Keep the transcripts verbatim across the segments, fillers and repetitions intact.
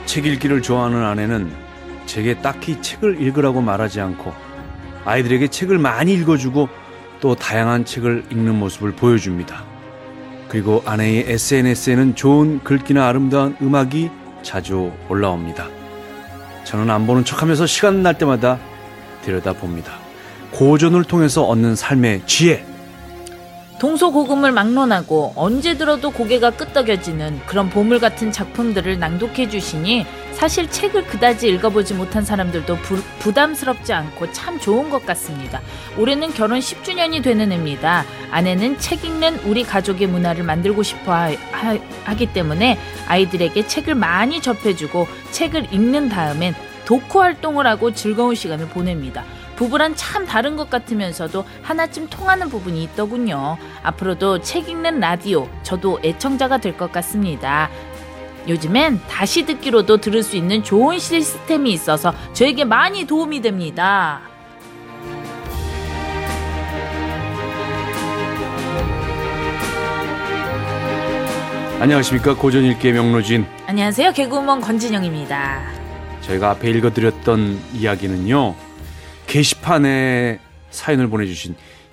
책 읽기를 좋아하는 아내는 제게 딱히 책을 읽으라고 말하지 않고 아이들에게 책을 많이 읽어주고 또 다양한 책을 읽는 모습을 보여줍니다. 그리고 아내의 에스엔에스에는 좋은 글귀나 아름다운 음악이 자주 올라옵니다. 저는 안 보는 척하면서 시간 날 때마다 들여다봅니다. 고전을 통해서 얻는 삶의 지혜. 동서고금을 막론하고 언제 들어도 고개가 끄덕여지는 그런 보물 같은 작품들을 낭독해 주시니 사실 책을 그다지 읽어보지 못한 사람들도 부, 부담스럽지 않고 참 좋은 것 같습니다. 올해는 결혼 십 주년이 되는 해입니다. 아내는 책 읽는 우리 가족의 문화를 만들고 싶어 하, 하, 하기 때문에 아이들에게 책을 많이 접해주고 책을 읽는 다음엔 독후 활동을 하고 즐거운 시간을 보냅니다. 부부란 참 다른 것 같으면서도 하나쯤 통하는 부분이 있더군요. 앞으로도 책 읽는 라디오 저도 애청자가 될 것 같습니다. 요즘엔 다시 듣기로도 들을 수 있는 좋은 시스템이 있어서 저에게 많이 도움이 됩니다. 안녕하십니까. 고전 읽기의 명로진. 안녕하세요. 개그우먼 권진영입니다. 저희가 앞에 읽어드렸던 이야기는요, 게시판에 사연을 보내주신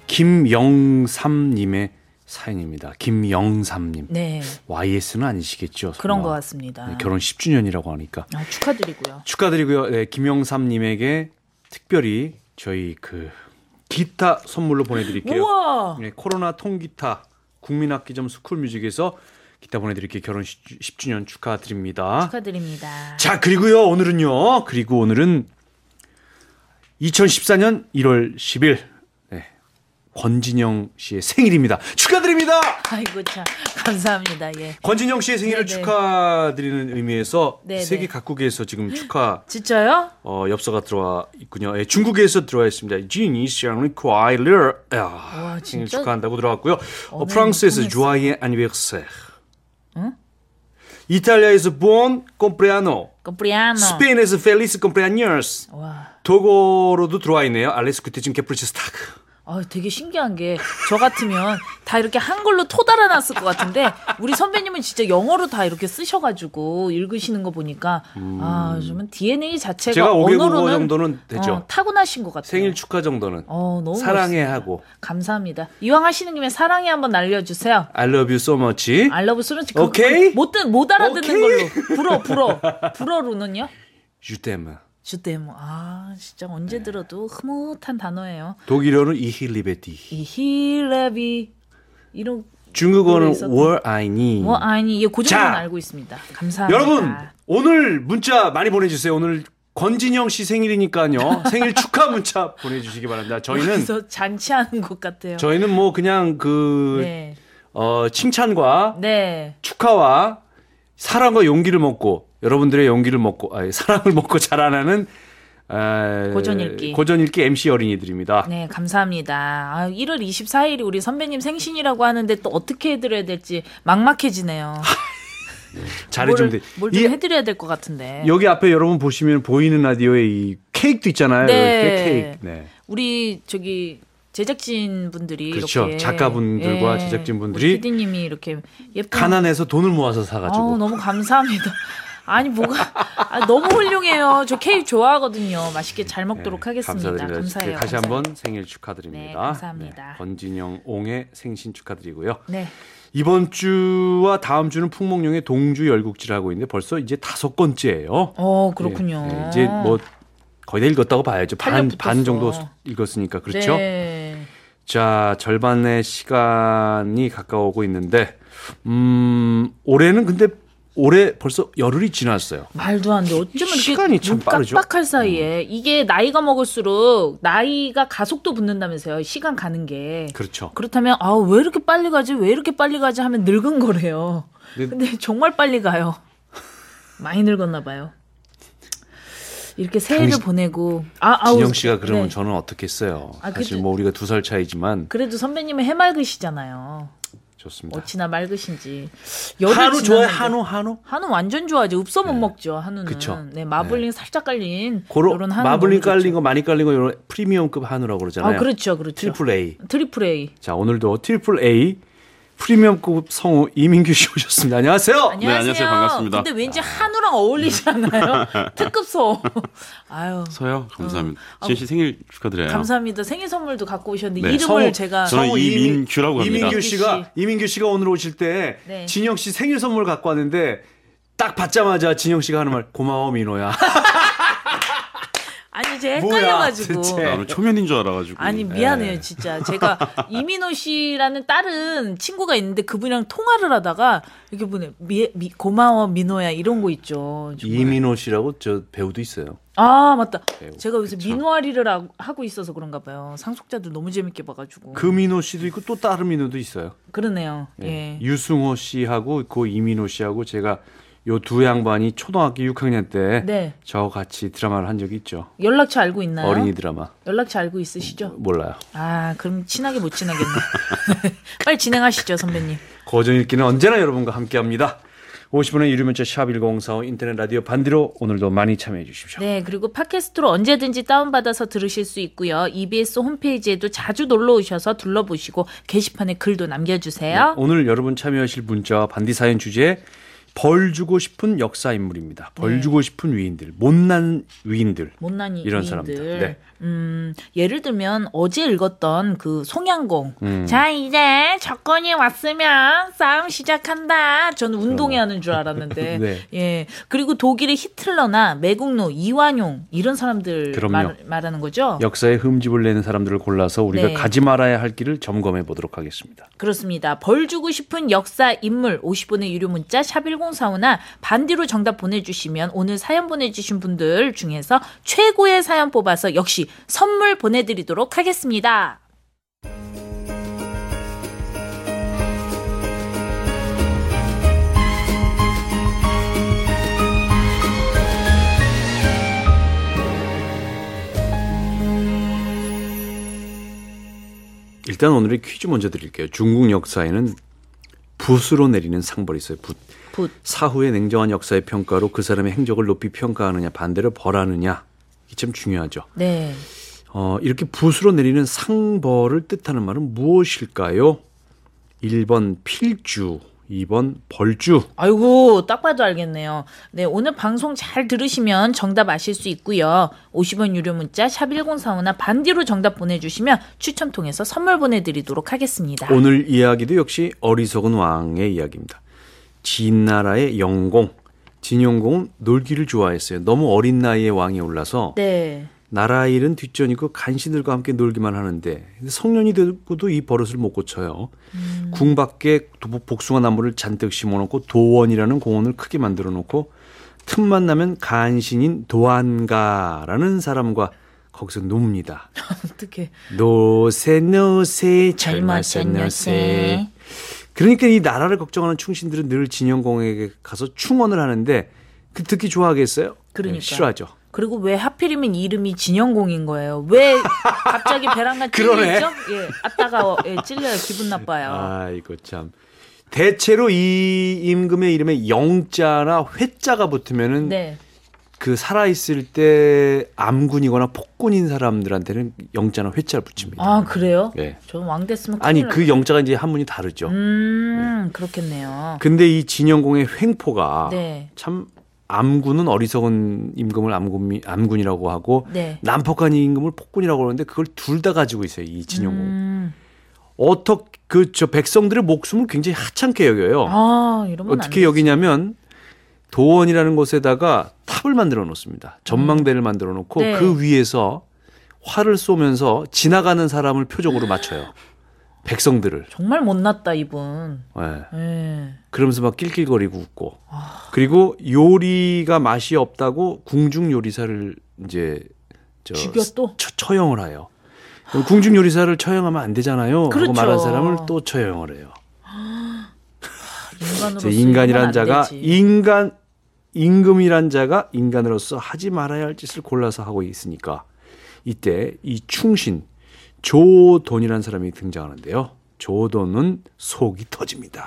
김영삼님의 사연입니다. 김영삼님. 네. 와이에스는 아니시겠죠? 설마. 그런 것 같습니다. 네, 결혼 십 주년이라고 하니까. 아, 축하드리고요. 축하드리고요. 네, 김영삼님에게 특별히 저희 그 기타 선물로 보내드릴게요. 우와. 네, 코로나 통기타 국민악기점 스쿨뮤직에서 기타 보내드릴게요. 결혼 십 주년 축하드립니다. 축하드립니다. 자, 그리고요, 오늘은요, 그리고 오늘은 이천십사년 일월 십일, 네, 권진영 씨의 생일입니다. 축하드립니다. 아이고 참 감사합니다. 예. 권진영 씨의 생일을 네네. 축하드리는 의미에서 네네. 세계 각국에서 지금 축하 진짜요? 어, 엽서가 들어와 있군요. 예, 중국에서 들어와 있습니다. 지니 샹리 콰일러 생일 축하한다고 들어왔고요. 어, 프랑스에서 조아예 아니베르세르. 응? 이탈리아에서 buon compleanno. compleanno. 스페인에서 feliz cumpleaños. 와. 도고로도 들어와 있네요. 알레스 구테진 게프리체스타크. 아, 되게 신기한 게 저 같으면 다 이렇게 한글로 토 달아놨을 것 같은데 우리 선배님은 진짜 영어로 다 이렇게 쓰셔가지고 읽으시는 거 보니까 음. 아, 좀 디엔에이 자체가 제가 오 개 언어로는 국어 정도는 되죠. 어, 타고나신 것 같아요. 생일 축하 정도는. 어, 너무 사랑해 멋있습니다. 하고. 감사합니다. 이왕 하시는 김에 사랑해 한번 날려주세요. I love you so much. I love you so much. 오케이. 못, 못 알아듣는 오케이. 걸로. 불어 불어. 불어로는요? Je t'aime. 주댐. 아, 진짜 언제 네. 들어도 흐뭇한 단어예요. 독일어는 이힐리베티. 이힐레비. 이런 중국어는 워 아이니. 워 아이니. 예, 그 정도는 알고 있습니다. 감사합니다. 여러분, 오늘 문자 많이 보내주세요. 오늘 권진영 씨 생일이니까요. 생일 축하 문자 보내주시기 바랍니다. 저희는 그래서 잔치하는 것 같아요. 저희는 뭐 그냥 그 네. 어, 칭찬과 네. 축하와 사랑과 용기를 먹고 여러분들의 용기를 먹고 아니, 사랑을 먹고 자라나는 아, 고전 읽기 고전 읽기 엠씨 어린이들입니다. 네, 감사합니다. 아, 일월 이십사일이 우리 선배님 생신이라고 하는데 또 어떻게 해드려야 될지 막막해지네요. 잘해주면 돼. 뭘 좀 해드려야 될 것 같은데. 여기 앞에 여러분 보시면 보이는 라디오에 이 케이크도 있잖아요. 네. 케이크. 네. 우리 저기 제작진 분들이 그렇죠. 이렇게 작가분들과 예. 제작진 분들이 피디님이 이렇게 예쁜 가난해서 돈을 모아서 사가지고. 아, 너무 감사합니다. 아니 뭐가 아, 너무 훌륭해요. 저 케이크 좋아하거든요. 맛있게 잘 먹도록 네, 하겠습니다. 감사드립니다. 감사해요. 다시 감사해요. 한번 생일 축하드립니다. 네, 감사합니다. 네, 권진영 옹의 생신 축하드리고요. 네. 이번 주와 다음 주는 풍목령의 동주 열국지를 하고 있는데 벌써 이제 다섯 번째예요. 어, 그렇군요. 네, 네, 이제 뭐 거의 다 읽었다고 봐야죠. 반, 반 정도 읽었으니까 그렇죠. 네. 자, 절반의 시간이 가까워오고 있는데 음, 올해는 근데 올해 벌써 열흘이 지났어요. 말도 안 돼. 어쩌면 시간이 참 빠르죠. 깜빡할 사이에 이게 나이가 먹을수록 나이가 가속도 붙는다면서요. 시간 가는 게. 그렇죠. 그렇다면 아, 왜 이렇게 빨리 가지? 왜 이렇게 빨리 가지? 하면 늙은 거래요. 근데, 근데 정말 빨리 가요. 많이 늙었나 봐요. 이렇게 새해를 당신, 보내고 아, 진영 씨가 그러면 네. 저는 어떻게 했어요? 아, 사실 그래도, 뭐 우리가 두 살 차이지만 그래도 선배님은 해맑으시잖아요. 좋습니다. 어찌나 맑으신지. 한우 좋아해? 한우 한우? 한우 완전 좋아하지. 없어 못 네. 먹죠. 한우는. 그쵸. 네, 마블링 네. 살짝 깔린 고로, 이런 한우. 마블링 깔린 거 많이 깔린 거 이런 프리미엄급 한우라고 그러잖아요. 아, 그렇죠. 그렇죠. 트리플 A. 트리플 A. 자, 오늘도 트리플 A 프리미엄급 성우 이민규 씨 오셨습니다. 안녕하세요. 안녕하세요. 네, 안녕하세요. 반갑습니다. 근데 왠지 한우랑 어울리지 않나요? 특급 성우. 아유. 서요. 감사합니다. 어. 지현 씨 생일 축하드려요. 감사합니다. 생일 선물도 갖고 오셨는데 네. 이름을 성우, 제가 저는 성우 이민규라고 합니다. 이민규 이민규 씨가 씨. 이민규 씨가 오늘 오실 때 네. 진영 씨 생일 선물 갖고 왔는데 딱 받자마자 진영 씨가 하는 말 고마워 민호야. 아니 제가 뭐야, 헷갈려가지고. 대체. 나는 초면인 줄 알아가지고. 아니 미안해요 네. 진짜 제가 이민호 씨라는 다른 친구가 있는데 그분이랑 통화를 하다가 이렇게 보내 미, 미, 고마워 민호야 이런 거 있죠. 정말. 이민호 씨라고 저 배우도 있어요. 아 맞다. 배우. 제가 요새 민호아리를 하- 하고 있어서 그런가 봐요. 상속자들 너무 재밌게 봐가지고. 그 민호 씨도 있고 또 다른 민호도 있어요. 그러네요. 예. 예. 유승호 씨하고 그 이민호 씨하고 제가 요 두 양반이 초등학교 육 학년 때 네. 저 같이 드라마를 한 적이 있죠. 연락처 알고 있나요? 어린이 드라마. 연락처 알고 있으시죠? 몰라요. 아 그럼 친하게 못 친하겠네. 빨리 진행하시죠 선배님. 고정읽기는 언제나 여러분과 함께합니다. 오십 분의 유료 문자 샵 일공사오 인터넷 라디오 반디로 오늘도 많이 참여해 주십시오. 네, 그리고 팟캐스트로 언제든지 다운받아서 들으실 수 있고요. 이비에스 홈페이지에도 자주 놀러 오셔서 둘러보시고 게시판에 글도 남겨주세요. 네, 오늘 여러분 참여하실 문자와 반디 사연 주제 벌 주고 싶은 역사 인물입니다. 벌 네. 주고 싶은 위인들, 못난 위인들. 못난 이런 위인들. 사람들. 네. 음, 예를 들면 어제 읽었던 그 송양공. 음. 자, 이제 적군이 왔으면 싸움 시작한다. 저는 운동회 하는 줄 알았는데. 네. 예. 그리고 독일의 히틀러나 매국노, 이완용 이런 사람들 그럼요. 말, 말하는 거죠? 역사에 흠집을 내는 사람들을 골라서 우리가 네. 가지 말아야 할 길을 점검해 보도록 하겠습니다. 그렇습니다. 벌 주고 싶은 역사 인물 오십 분의 유료 문자 샵 일공사오나 반디로 정답 보내주시면 오늘 사연 보내주신 분들 중에서 최고의 사연 뽑아서 역시 선물 보내드리도록 하겠습니다. 일단 오늘의 퀴즈 먼저 드릴게요. 중국 역사에는 붓으로 내리는 상벌이 있어요. 붓. 붓. 사후의 냉정한 역사의 평가로 그 사람의 행적을 높이 평가하느냐 반대로 벌하느냐 이게 참 중요하죠. 네. 어, 이렇게 붓으로 내리는 상벌을 뜻하는 말은 무엇일까요? 일 번 필주, 이 번 벌주. 아이고 딱 봐도 알겠네요. 네, 오늘 방송 잘 들으시면 정답 아실 수 있고요. 오십 원 유료 문자 샵 일공사오나 반디로 정답 보내주시면 추첨 통해서 선물 보내드리도록 하겠습니다. 오늘 이야기도 역시 어리석은 왕의 이야기입니다. 진나라의 영공, 진영공은 놀기를 좋아했어요. 너무 어린 나이에 왕이 올라서 네. 나라 일은 뒷전이고 간신들과 함께 놀기만 하는데 성년이 되고도 이 버릇을 못 고쳐요. 음. 궁 밖에 복숭아 나무를 잔뜩 심어놓고 도원이라는 공원을 크게 만들어 놓고 틈만 나면 간신인 도안가라는 사람과 거기서 놉니다. 어떻게? 노세 노세 젊었세 노세. 그러니까 이 나라를 걱정하는 충신들은 늘 진영공에게 가서 충원을 하는데 그 듣기 좋아하겠어요? 그러니까. 네, 싫어하죠. 그리고 왜 하필이면 이름이 진영공인 거예요? 왜 갑자기 배란간 찔리죠? 예, 아따가워. 예, 찔려요. 기분 나빠요. 아, 이거 참. 대체로 이 임금의 이름에 영자나 회자가 붙으면은 네. 그 살아있을 때 암군이거나 폭군인 사람들한테는 영자나 회자를 붙입니다. 아, 그래요? 네. 저 왕 됐으면 아니, 큰일 그 났- 영자가 이제 한문이 다르죠. 음, 그렇겠네요. 근데 이 진영공의 횡포가 네. 참 암군은 어리석은 임금을 암군, 암군이라고 하고 네. 난폭한 임금을 폭군이라고 그러는데 그걸 둘 다 가지고 있어요. 이 진영공. 음. 어떻게 그 저 백성들의 목숨을 굉장히 하찮게 여겨요. 아, 이러면 안 어떻게 되지. 여기냐면 도원이라는 곳에다가 탑을 만들어 놓습니다. 전망대를 만들어 놓고 네. 그 위에서 활을 쏘면서 지나가는 사람을 표적으로 맞춰요. 백성들을. 정말 못났다, 이분. 네. 예. 그러면서 막 낄낄거리고 웃고. 그리고 요리가 맛이 없다고 궁중 요리사를 이제 저 죽여 또? 처, 처형을 해요. 그럼 궁중 요리사를 처형하면 안 되잖아요. 그렇죠. 하고 말한 사람을 또 처형을 해요. 인간으로서 인간이란 이러면 안 자가 되지. 인간 임금이란 자가 인간으로서 하지 말아야 할 짓을 골라서 하고 있으니까 이때 이 충신 조돈이라는 사람이 등장하는데요. 조돈은 속이 터집니다.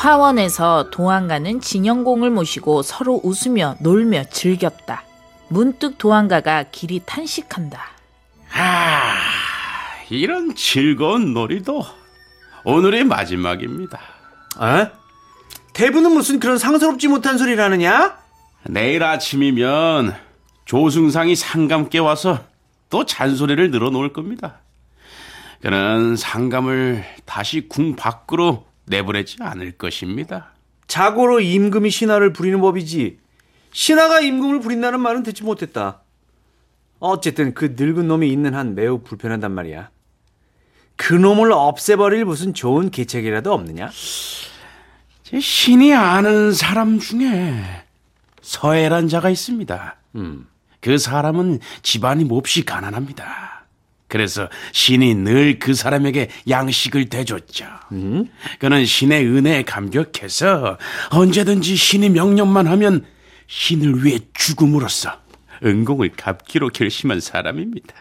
화원에서 도안가는 진영공을 모시고 서로 웃으며 놀며 즐겼다. 문득 도안가가 길이 탄식한다. 아, 이런 즐거운 놀이도 오늘이 마지막입니다. 에? 대부는 무슨 그런 상스럽지 못한 소리를 하느냐? 내일 아침이면 조승상이 상감께 와서 또 잔소리를 늘어놓을 겁니다. 그는 상감을 다시 궁 밖으로 내보내지 않을 것입니다. 자고로 임금이 신하를 부리는 법이지 신하가 임금을 부린다는 말은 듣지 못했다. 어쨌든 그 늙은 놈이 있는 한 매우 불편하단 말이야. 그 놈을 없애버릴 무슨 좋은 계책이라도 없느냐? 제 신이 아는 사람 중에 서해란 자가 있습니다. 음. 그 사람은 집안이 몹시 가난합니다. 그래서 신이 늘 그 사람에게 양식을 대줬죠. 음? 그는 신의 은혜에 감격해서 언제든지 신이 명령만 하면 신을 위해 죽음으로써 은공을 갚기로 결심한 사람입니다.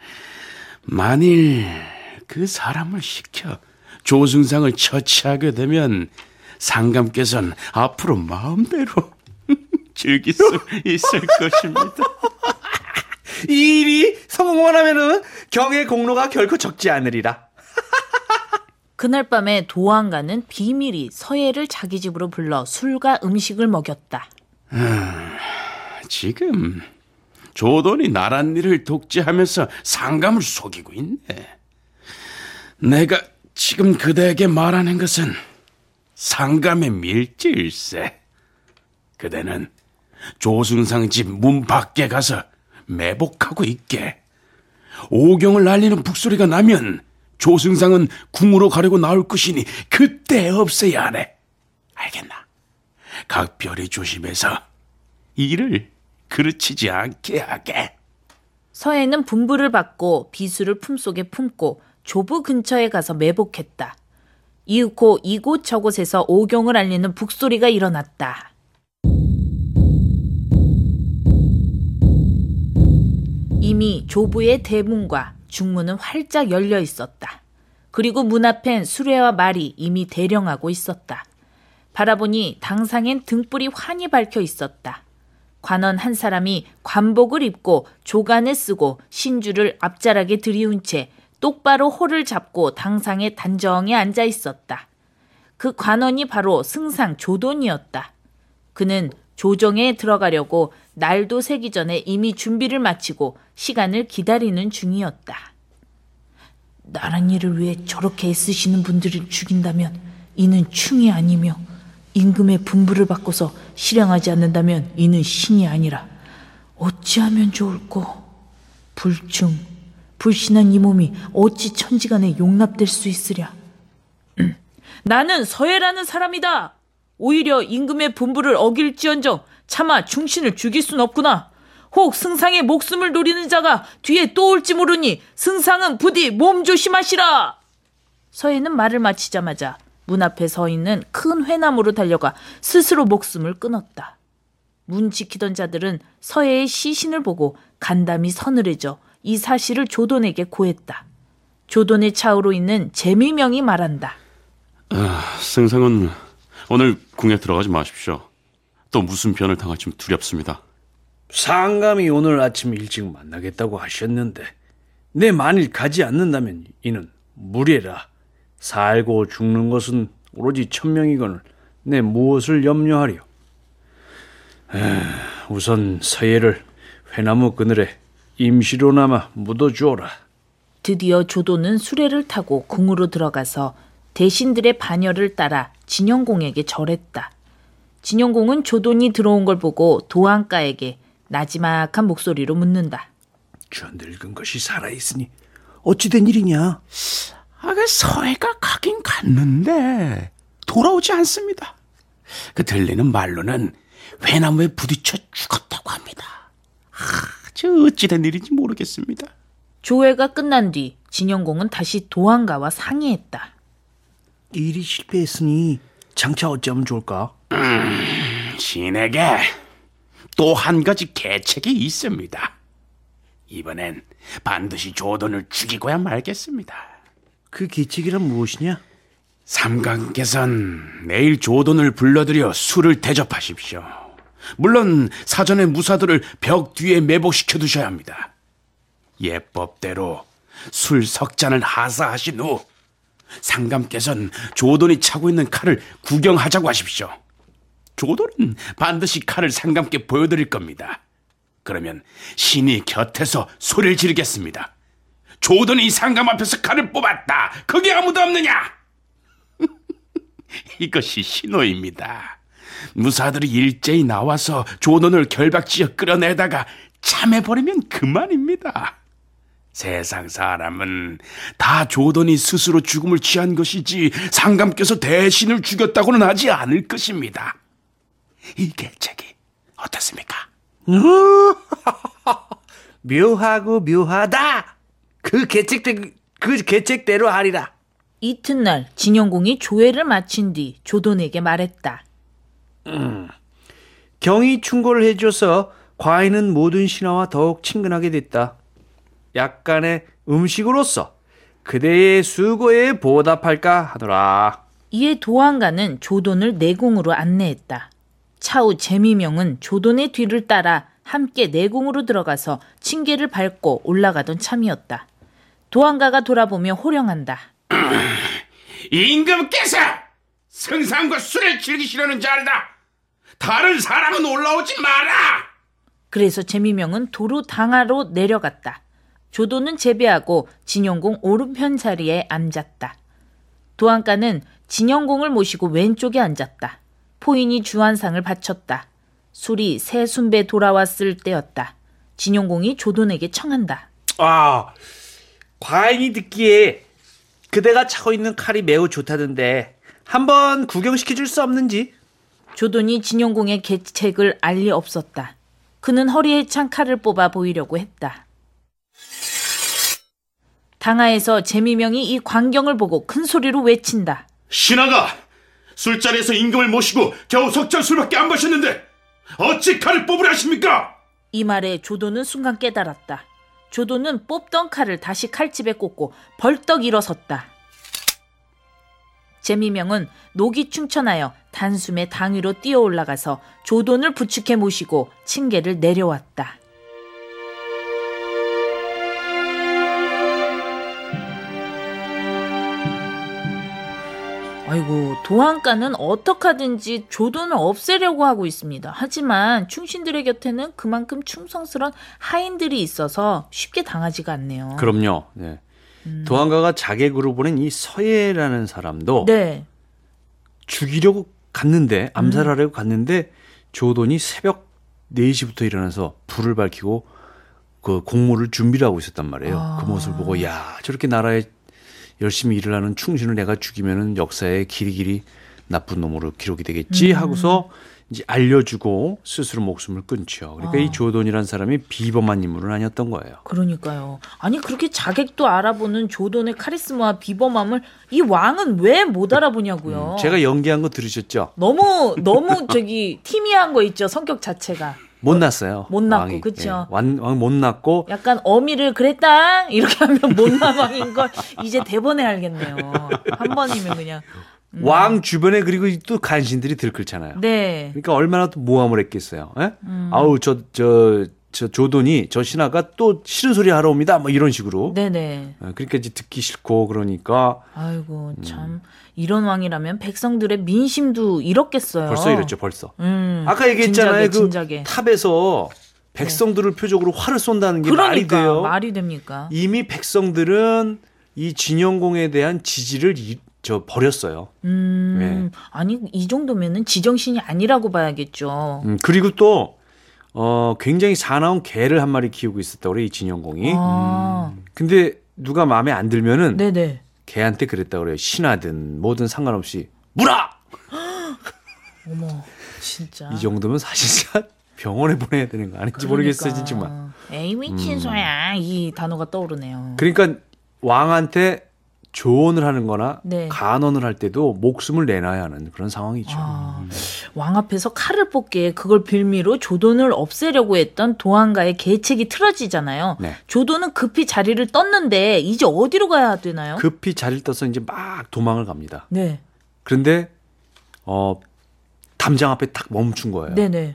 만일 그 사람을 시켜 조승상을 처치하게 되면 상감께서는 앞으로 마음대로 즐길 수 있을 것입니다. 이 일이 성공만 하면은 경의 공로가 결코 적지 않으리라. 그날 밤에 도안가는 비밀히 서예를 자기 집으로 불러 술과 음식을 먹였다. 지금 조돈이 나란 일을 독재하면서 상감을 속이고 있네. 내가 지금 그대에게 말하는 것은 상감의 밀지일세. 그대는 조승상 집 문 밖에 가서 매복하고 있게. 오경을 날리는 북소리가 나면 조승상은 궁으로 가려고 나올 것이니 그때 없애야 하네. 알겠나? 각별히 조심해서 일을 그르치지 않게 하게. 서해는 분부를 받고 비수를 품속에 품고 조부 근처에 가서 매복했다. 이윽고 이곳 저곳에서 오경을 알리는 북소리가 일어났다. 이미 조부의 대문과 중문은 활짝 열려 있었다. 그리고 문 앞엔 수레와 말이 이미 대령하고 있었다. 바라보니 당상엔 등불이 환히 밝혀 있었다. 관원 한 사람이 관복을 입고 조간에 쓰고 신주를 앞자락에 들이운 채 똑바로 호를 잡고 당상에 단정히 앉아 있었다. 그 관원이 바로 승상 조돈이었다. 그는 조정에 들어가려고 날도 새기 전에 이미 준비를 마치고 시간을 기다리는 중이었다. 나란 일을 위해 저렇게 애쓰시는 분들을 죽인다면 이는 충이 아니며 임금의 분부를 받고서 실행하지 않는다면 이는 신이 아니라 어찌하면 좋을꼬. 불충, 불신한 이 몸이 어찌 천지간에 용납될 수 있으랴. 나는 서해라는 사람이다. 오히려 임금의 분부를 어길지언정 차마 충신을 죽일 순 없구나. 혹 승상의 목숨을 노리는 자가 뒤에 또 올지 모르니 승상은 부디 몸 조심하시라. 서해는 말을 마치자마자 문 앞에 서 있는 큰 회나무로 달려가 스스로 목숨을 끊었다. 문 지키던 자들은 서해의 시신을 보고 간담이 서늘해져 이 사실을 조돈에게 고했다. 조돈의 차우로 있는 재미명이 말한다. 아, 승상은 오늘 궁에 들어가지 마십시오. 또 무슨 변을 당할지 두렵습니다. 상감이 오늘 아침 일찍 만나겠다고 하셨는데 내 만일 가지 않는다면 이는 무례라. 살고 죽는 것은 오로지 천명이거늘 내 무엇을 염려하리요. 에, 우선 서예를 회나무 그늘에 임시로나마 묻어주어라. 드디어 조도는 수레를 타고 궁으로 들어가서 대신들의 반열을 따라 진영공에게 절했다. 진영공은 조돈이 들어온 걸 보고 도안가에게 나지막한 목소리로 묻는다. 저 늙은 것이 살아있으니 어찌 된 일이냐? 아, 그 서해가 가긴 갔는데 돌아오지 않습니다. 그 들리는 말로는 회나무에 부딪혀 죽었다고 합니다. 아, 저 어찌 된 일인지 모르겠습니다. 조회가 끝난 뒤 진영공은 다시 도안가와 상의했다. 일이 실패했으니 장차 어찌하면 좋을까? 음, 신에게 또 한 가지 계책이 있습니다. 이번엔 반드시 조돈을 죽이고야 말겠습니다. 그 계책이란 무엇이냐? 삼강께서는 내일 조돈을 불러들여 술을 대접하십시오. 물론 사전에 무사들을 벽 뒤에 매복시켜 두셔야 합니다. 예법대로 술 석 잔을 하사하신 후 상감께서는 조돈이 차고 있는 칼을 구경하자고 하십시오. 조돈은 반드시 칼을 상감께 보여드릴 겁니다. 그러면 신이 곁에서 소리를 지르겠습니다. 조돈이 상감 앞에서 칼을 뽑았다. 그게 아무도 없느냐? 이것이 신호입니다. 무사들이 일제히 나와서 조돈을 결박지어 끌어내다가 참해버리면 그만입니다. 세상 사람은 다 조돈이 스스로 죽음을 취한 것이지 상감께서 대신을 죽였다고는 하지 않을 것입니다. 이 계책이 어떻습니까? 묘하고 묘하다. 그 계책대 그 계책대로 하리라. 이튿날 진영공이 조회를 마친 뒤 조돈에게 말했다. 음, 경이 충고를 해줘서 과인은 모든 신하와 더욱 친근하게 됐다. 약간의 음식으로서 그대의 수고에 보답할까 하노라. 이에 도안가는 조돈을 내궁으로 안내했다. 차후 재미명은 조돈의 뒤를 따라 함께 내궁으로 들어가서 층계를 밟고 올라가던 참이었다. 도안가가 돌아보며 호령한다. 임금께서 승상과 술을 즐기시려는 자리다. 다른 사람은 올라오지 마라. 그래서 재미명은 도로 당하로 내려갔다. 조돈은 제배하고 진영공 오른편 자리에 앉았다. 도안가는 진영공을 모시고 왼쪽에 앉았다. 포인이 주한상을 바쳤다. 술이 새 순배 돌아왔을 때였다. 진영공이 조돈에게 청한다. 아, 과인이 듣기에 그대가 차고 있는 칼이 매우 좋다던데 한번 구경시켜줄 수 없는지? 조돈이 진영공의 계책을 알 리 없었다. 그는 허리에 찬 칼을 뽑아 보이려고 했다. 당하에서 재미명이 이 광경을 보고 큰 소리로 외친다. 신하가 술자리에서 임금을 모시고 겨우 석잔 술밖에 안 마셨는데 어찌 칼을 뽑으려 하십니까? 이 말에 조돈은 순간 깨달았다. 조돈은 뽑던 칼을 다시 칼집에 꽂고 벌떡 일어섰다. 재미명은 녹이 충천하여 단숨에 당 위로 뛰어 올라가서 조돈을 부축해 모시고 층계를 내려왔다. 아이고, 도안가는 어떡하든지 조돈을 없애려고 하고 있습니다. 하지만 충신들의 곁에는 그만큼 충성스러운 하인들이 있어서 쉽게 당하지가 않네요. 그럼요. 네. 음. 도안가가 자객으로 보낸 이 서예라는 사람도 네. 죽이려고 갔는데, 암살하려고 음. 갔는데 조돈이 새벽 네 시부터 일어나서 불을 밝히고 그 공무를 준비를 하고 있었단 말이에요. 아. 그 모습을 보고 야, 저렇게 나라에 열심히 일을 하는 충신을 내가 죽이면은 역사에 길이길이 나쁜 놈으로 기록이 되겠지 하고서 이제 알려주고 스스로 목숨을 끊죠. 그러니까 아. 이 조돈이라는 사람이 비범한 인물은 아니었던 거예요. 그러니까요. 아니 그렇게 자객도 알아보는 조돈의 카리스마와 비범함을 이 왕은 왜 못 알아보냐고요. 음, 제가 연기한 거 들으셨죠? 너무 너무 저기 티미한 거 있죠. 성격 자체가. 못 났어요. 못 났고, 그렇죠. 예, 왕, 왕 못 났고. 약간 어미를 그랬다 이렇게 하면 못 난 왕인 걸 이제 대본에 알겠네요. 한 번이면 그냥. 음. 왕 주변에 그리고 또 간신들이 들끓잖아요. 네. 그러니까 얼마나 또 모함을 했겠어요. 예? 음. 아우 저 저 저 조돈이 저 신하가 또 싫은 소리 하러 옵니다. 뭐 이런 식으로. 네네. 그러니까 이제 듣기 싫고 그러니까. 아이고 참 음. 이런 왕이라면 백성들의 민심도 잃었겠어요. 벌써 이랬죠. 벌써. 음. 아까 얘기했잖아요. 진작에, 진작에. 그 탑에서 백성들을 네. 표적으로 활을 쏜다는 게 그러니까, 말이 돼요. 말이 됩니까? 이미 백성들은 이 진영공에 대한 지지를 이, 저 버렸어요. 음. 네. 아니 이 정도면은 지정신이 아니라고 봐야겠죠. 음, 그리고 또 어, 굉장히 사나운 개를 한 마리 키우고 있었다고 그래, 이 진영공이. 아. 음. 근데 누가 마음에 안 들면은 네네. 개한테 그랬다고 그래요. 신하든 뭐든 상관없이 물어! 어머, 진짜. 이 정도면 사실상 병원에 보내야 되는 거 아닌지 그러니까. 모르겠어요, 진짜. 에이, 미친 소야. 음. 이 단어가 떠오르네요. 그러니까 왕한테 조언을 하는 거나 네. 간언을 할 때도 목숨을 내놔야 하는 그런 상황이죠. 아, 왕 앞에서 칼을 뽑기에 그걸 빌미로 조돈을 없애려고 했던 도안가의 계책이 틀어지잖아요. 네. 조돈은 급히 자리를 떴는데 이제 어디로 가야 되나요? 급히 자리를 떠서 이제 막 도망을 갑니다. 네. 그런데 어 담장 앞에 딱 멈춘 거예요. 네네.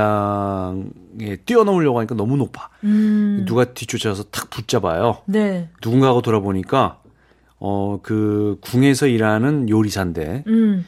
담장에 뛰어넘으려고 하니까 너무 높아. 음. 누가 뒤쫓아서 탁 붙잡아요. 네. 누군가 하고 돌아보니까 어 그 궁에서 일하는 요리사인데 음.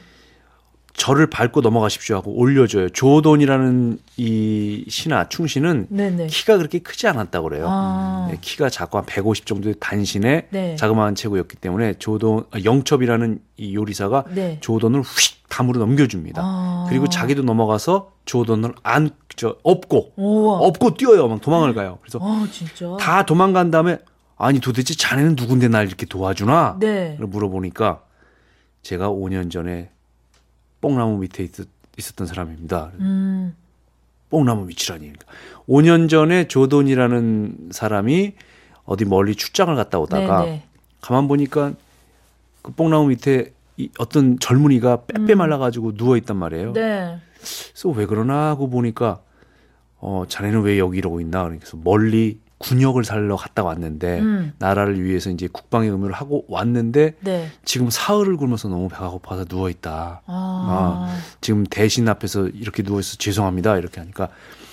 저를 밟고 넘어가십시오 하고 올려줘요. 조돈이라는 이 신하 충신은 네네. 키가 그렇게 크지 않았다고 그래요. 아. 네, 키가 작고 한 백오십 정도의 단신의 네. 자그마한 체구였기 때문에 조돈 아, 영첩이라는 이 요리사가 네. 조돈을 휙 담으로 넘겨줍니다. 아. 그리고 자기도 넘어가서 조돈을 안, 저, 업고, 우와. 업고 뛰어요. 막 도망을 가요. 그래서 아, 진짜. 다 도망간 다음에 아니 도대체 자네는 누군데 날 이렇게 도와주나? 네. 물어보니까 제가 오 년 전에 뽕나무 밑에 있, 있었던 사람입니다. 음. 뽕나무 밑이라니. 오 년 전에 조돈이라는 사람이 어디 멀리 출장을 갔다 오다가 네네. 가만 보니까 그 뽕나무 밑에 이 어떤 젊은이가 빼빼 말라가지고 누워있단 말이에요. 네. 그래서 왜 그러나 하고 보니까 어 자네는 왜 여기 이러고 있나? 그래서 멀리 군역을 살러 갔다 왔는데 음. 나라를 위해서 이제 국방의 의무를 하고 왔는데 네. 지금 사흘을 굶어서 너무 배가 고파서 누워 있다. 아. 지금 대신 앞에서 이렇게 누워 있어 죄송합니다. 이렇게 하니까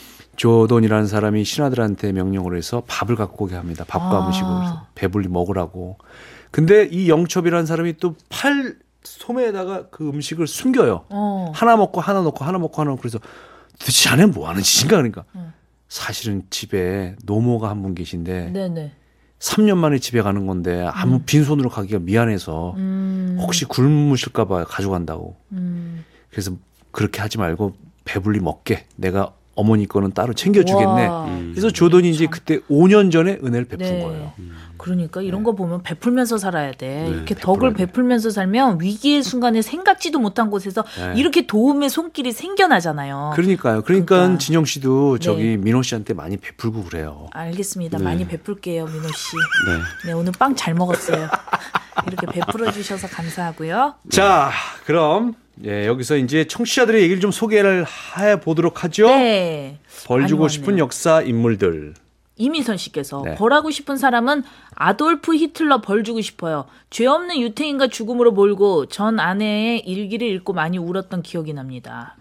조돈이라는 사람이 신하들한테 명령을 해서 밥을 갖고 오게 합니다. 밥과 아. 음식을 그래서 배불리 먹으라고. 근데 이 영첩이라는 사람이 또 팔 소매에다가 그 음식을 숨겨요. 어. 하나 먹고 하나 넣고 하나 먹고 하나 넣고 그래서 도대체 자네는 뭐 하는 짓인가 그러니까 음. 사실은 집에 노모가 한 분 계신데 네네. 삼 년 만에 집에 가는 건데 아무 빈손으로 가기가 미안해서 음. 혹시 굶으실까 봐 가져간다고. 음. 그래서 그렇게 하지 말고 배불리 먹게 내가 어머니 거는 따로 챙겨주겠네. 와. 그래서 조돈이 이제 그때 오 년 전에 은혜를 베푼 네. 거예요. 그러니까 이런 거 보면 베풀면서 살아야 돼. 네, 이렇게 베풀어야 덕을 돼. 베풀면서 살면 위기의 순간에 생각지도 못한 곳에서 네. 이렇게 도움의 손길이 생겨나잖아요. 그러니까요. 그러니까, 그러니까. 진영 씨도 저기 네. 민호 씨한테 많이 베풀고 그래요. 알겠습니다. 네. 많이 베풀게요, 민호 씨. 네. 네, 오늘 빵 잘 먹었어요. 이렇게 베풀어 주셔서 감사하고요. 자, 그럼 예, 여기서 이제 청취자들의 얘기를 좀 소개를 해 보도록 하죠. 네. 벌 주고 많이 싶은 왔네요. 역사 인물들. 이미선 씨께서 네. 벌하고 싶은 사람은 아돌프 히틀러 벌 주고 싶어요. 죄 없는 유태인과 죽음으로 몰고 전 아내의 일기를 읽고 많이 울었던 기억이 납니다.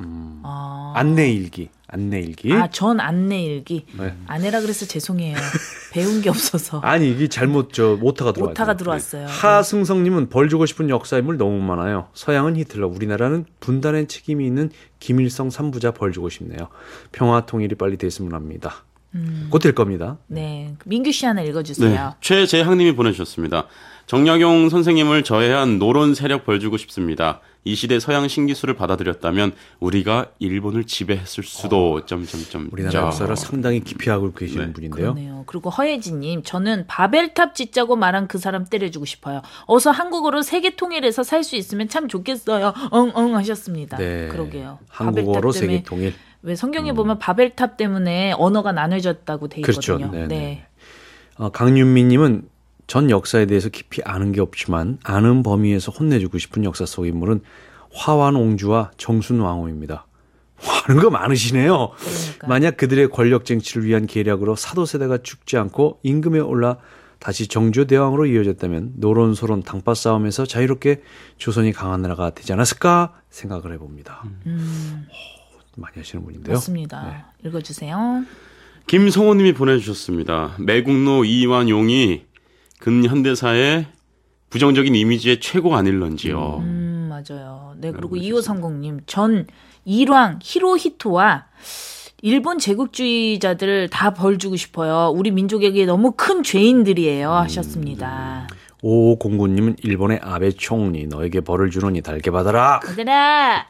아, 안내 일기. 안내 일기. 아, 전 안내 일기. 네. 아내라 그래서 죄송해요. 배운 게 없어서. 아니 이게 잘못 저 오타가 들어왔어요. 오타가 들어왔어요. 하승성님은 벌 주고 싶은 역사 인물 너무 많아요. 서양은 히틀러, 우리나라는 분단의 책임이 있는 김일성 삼부자 벌 주고 싶네요. 평화 통일이 빨리 됐으면 합니다. 음. 곧 될 겁니다. 네, 민규 씨 하나 네. 읽어주세요. 최재학님이 보내주셨습니다. 정약용 선생님을 저해한 노론 세력 벌주고 싶습니다. 이 시대 서양 신기술을 받아들였다면 우리가 일본을 지배했을 수도. 어, 점점점. 우리나라 역사를 상당히 깊이 알고 계시는 네. 분인데요. 그러네요. 그리고 허예진님, 저는 바벨탑 짓자고 말한 그 사람 때려주고 싶어요. 어서 한국어로 세계 통일해서 살 수 있으면 참 좋겠어요. 엉엉 하셨습니다. 네. 그러게요. 한국어로 바벨탑 때문에 세계 통일. 왜 성경에 보면 바벨탑 때문에 언어가 나눠졌다고 돼 그렇죠. 있거든요. 네네. 네. 어, 강윤미님은 전 역사에 대해서 깊이 아는 게 없지만 아는 범위에서 혼내주고 싶은 역사 속 인물은 화완옹주와 정순왕후입니다. 하는 거 많으시네요. 그러니까. 만약 그들의 권력 쟁취를 위한 계략으로 사도세대가 죽지 않고 임금에 올라 다시 정조대왕으로 이어졌다면 노론소론 당파 싸움에서 자유롭게 조선이 강한 나라가 되지 않았을까 생각을 해봅니다. 음, 많이 하시는 분인데요. 맞습니다. 읽어주세요. 김성호님이 보내주셨습니다. 매국노 이완용이 근현대사의 부정적인 이미지의 최고 아닐런지요. 음, 맞아요. 네, 그리고 이오삼공님, 전 일왕 히로히토와 일본 제국주의자들 다 벌 주고 싶어요. 우리 민족에게 너무 큰 죄인들이에요. 하셨습니다. 오오공구님은 일본의 아베 총리 너에게 벌을 주노니 달게 받아라. 얘들아!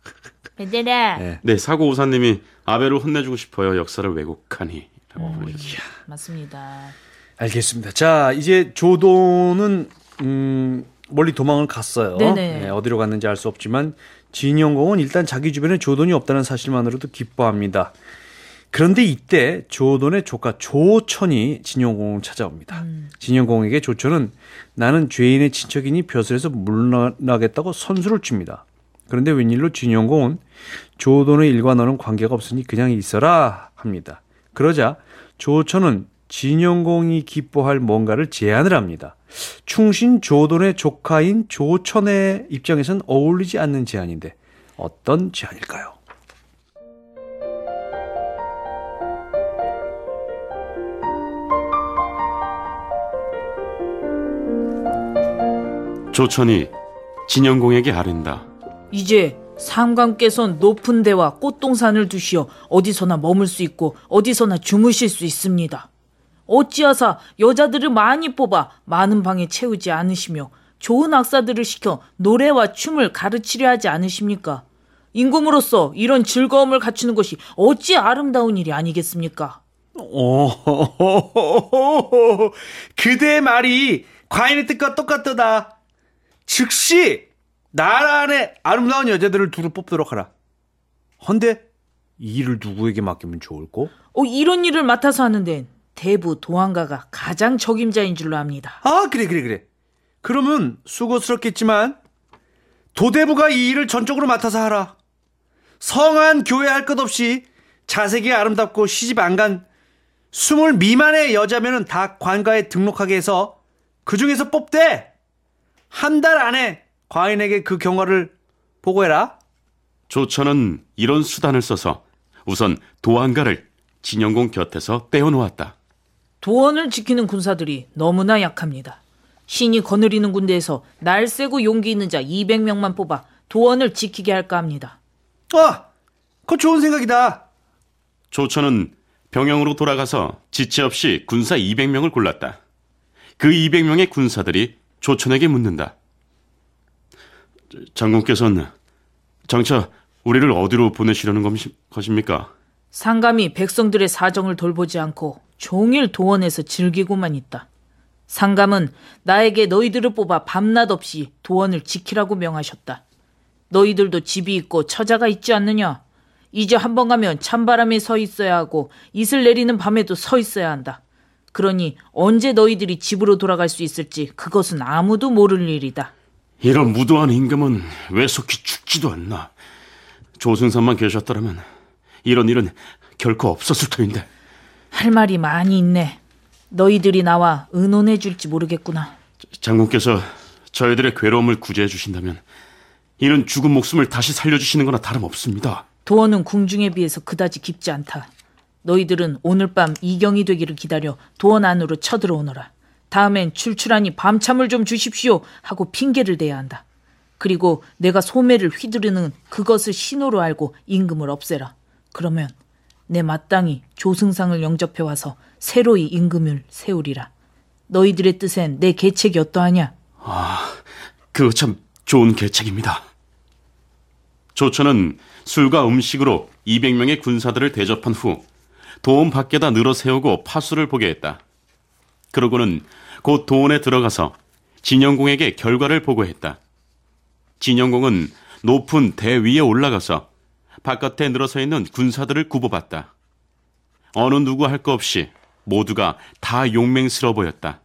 얘들아! 네. 네, 사고오사님이 아베를 혼내주고 싶어요. 역사를 왜곡하니. 라고 음, 보내주셨습니다. 맞습니다. 알겠습니다. 자, 이제 조돈은 음, 멀리 도망을 갔어요. 네네. 네, 어디로 갔는지 알 수 없지만 진영공은 일단 자기 주변에 조돈이 없다는 사실만으로도 기뻐합니다. 그런데 이때 조돈의 조카 조천이 진영공을 찾아옵니다. 음. 진영공에게 조천은 나는 죄인의 친척이니 벼슬에서 물러나겠다고 선수를 칩니다. 그런데 웬일로 진영공은 조돈의 일과 너는 관계가 없으니 그냥 있어라 합니다. 그러자 조천은 진영공이 기뻐할 뭔가를 제안을 합니다. 충신 조돈의 조카인 조천의 입장에선 어울리지 않는 제안인데 어떤 제안일까요? 조천이 진영공에게 아른다. 이제 상감께선 높은 데와 꽃동산을 두시어 어디서나 머물 수 있고 어디서나 주무실 수 있습니다. 어찌하사 여자들을 많이 뽑아 많은 방에 채우지 않으시며 좋은 악사들을 시켜 노래와 춤을 가르치려 하지 않으십니까? 임금으로서 이런 즐거움을 갖추는 것이 어찌 아름다운 일이 아니겠습니까? 오, 그대의 말이 과인의 뜻과 똑같도다. 즉시 나라 안에 아름다운 여자들을 두루 뽑도록 하라. 헌데 이 일을 누구에게 맡기면 좋을꼬? 어, 이런 일을 맡아서 하는 데는 대부 도안가가 가장 적임자인 줄로 압니다. 아, 그래 그래 그래. 그러면 수고스럽겠지만 도대부가 이 일을 전적으로 맡아서 하라. 성한 교회 할 것 없이 자색이 아름답고 시집 안 간 스물 미만의 여자면은 다 관가에 등록하게 해서 그 중에서 뽑되 한 달 안에 과인에게 그 경과를 보고해라. 조천은 이런 수단을 써서 우선 도안가를 진영공 곁에서 떼어놓았다. 도원을 지키는 군사들이 너무나 약합니다. 신이 거느리는 군대에서 날쌔고 용기 있는 자 이백 명만 뽑아 도원을 지키게 할까 합니다. 아, 그거 좋은 생각이다. 조천은 병영으로 돌아가서 지체 없이 군사 이백 명을 골랐다. 그 이백 명의 군사들이 조천에게 묻는다. 장군께서는 장차 우리를 어디로 보내시려는 것입니까? 상감이 백성들의 사정을 돌보지 않고 종일 도원에서 즐기고만 있다. 상감은 나에게 너희들을 뽑아 밤낮 없이 도원을 지키라고 명하셨다. 너희들도 집이 있고 처자가 있지 않느냐? 이제 한 번 가면 찬바람에 서 있어야 하고 이슬 내리는 밤에도 서 있어야 한다. 그러니 언제 너희들이 집으로 돌아갈 수 있을지 그것은 아무도 모를 일이다. 이런 무도한 임금은 왜 속히 죽지도 않나. 조승삼만 계셨더라면 이런 일은 결코 없었을 터인데. 할 말이 많이 있네. 너희들이 나와 의논해 줄지 모르겠구나. 장군께서 저희들의 괴로움을 구제해 주신다면 이런 죽은 목숨을 다시 살려주시는 거나 다름없습니다. 도원은 궁중에 비해서 그다지 깊지 않다. 너희들은 오늘 밤 이경이 되기를 기다려 도원 안으로 쳐들어오너라. 다음엔 출출하니 밤참을 좀 주십시오 하고 핑계를 대야 한다. 그리고 내가 소매를 휘두르는 그것을 신호로 알고 임금을 없애라. 그러면 내 마땅히 조승상을 영접해와서 새로이 임금을 세우리라. 너희들의 뜻엔 내 계책이 어떠하냐? 아, 그거 참 좋은 계책입니다. 조천은 술과 음식으로 이백 명의 군사들을 대접한 후 도원 밖에다 늘어 세우고 파수를 보게 했다. 그러고는 곧 도원에 들어가서 진영공에게 결과를 보고했다. 진영공은 높은 대 위에 올라가서 바깥에 늘어서 있는 군사들을 굽어봤다. 어느 누구 할 것 없이 모두가 다 용맹스러워 보였다.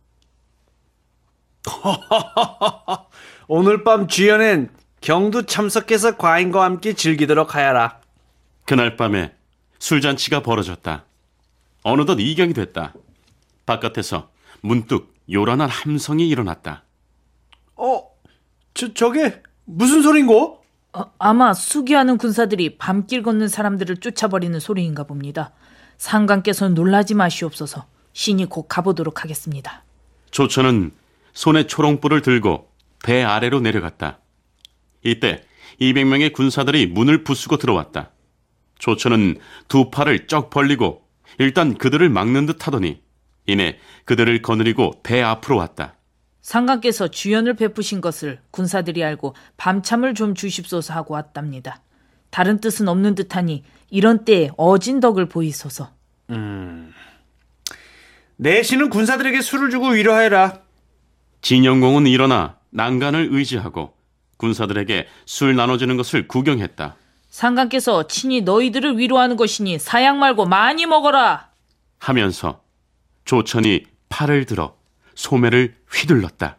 오늘 밤 주연엔 경두 참석해서 과인과 함께 즐기도록 하여라. 그날 밤에 술잔치가 벌어졌다. 어느덧 이경이 됐다. 바깥에서 문득 요란한 함성이 일어났다. 어? 저, 저게 무슨 소린고? 어, 아마 수기하는 군사들이 밤길 걷는 사람들을 쫓아버리는 소리인가 봅니다. 상관께서는 놀라지 마시옵소서. 신이 곧 가보도록 하겠습니다. 조천은 손에 초롱불을 들고 배 아래로 내려갔다. 이때 이백 명의 군사들이 문을 부수고 들어왔다. 조천은 두 팔을 쩍 벌리고 일단 그들을 막는 듯 하더니 이내 그들을 거느리고 배 앞으로 왔다. 상관께서 주연을 베푸신 것을 군사들이 알고 밤참을 좀 주십소서 하고 왔답니다. 다른 뜻은 없는 듯하니 이런 때에 어진 덕을 보이소서. 음, 내시는 군사들에게 술을 주고 위로하여라. 진영공은 일어나 난간을 의지하고 군사들에게 술 나눠주는 것을 구경했다. 상관께서 친히 너희들을 위로하는 것이니 사양 말고 많이 먹어라 하면서 조천이 팔을 들어 소매를 휘둘렀다.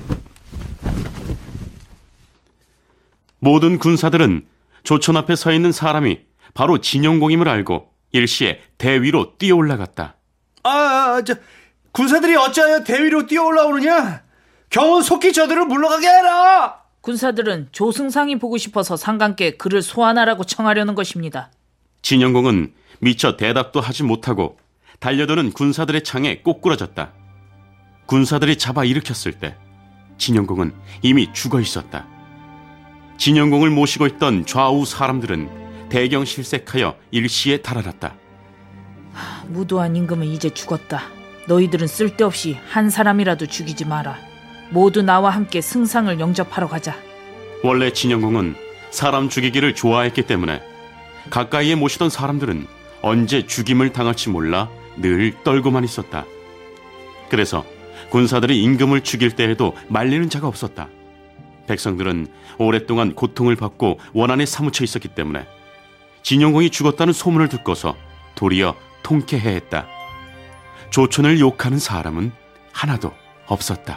모든 군사들은 조천 앞에 서 있는 사람이 바로 진영공임을 알고 일시에 대위로 뛰어 올라갔다. 아, 저 군사들이 어찌하여 대위로 뛰어 올라오느냐? 경은 속히 저들을 물러가게 해라. 군사들은 조승상이 보고 싶어서 상관께 그를 소환하라고 청하려는 것입니다. 진영공은 미처 대답도 하지 못하고 달려드는 군사들의 창에 꼬꾸라졌다. 군사들이 잡아 일으켰을 때 진영공은 이미 죽어 있었다. 진영공을 모시고 있던 좌우 사람들은 대경실색하여 일시에 달아났다. 무도한 임금은 이제 죽었다. 너희들은 쓸데없이 한 사람이라도 죽이지 마라. 모두 나와 함께 승상을 영접하러 가자. 원래 진영공은 사람 죽이기를 좋아했기 때문에 가까이에 모시던 사람들은 언제 죽임을 당할지 몰라 늘 떨고만 있었다. 그래서 군사들이 임금을 죽일 때에도 말리는 자가 없었다. 백성들은 오랫동안 고통을 받고 원한에 사무쳐 있었기 때문에 진영공이 죽었다는 소문을 듣고서 도리어 통쾌해했다. 조천을 욕하는 사람은 하나도 없었다.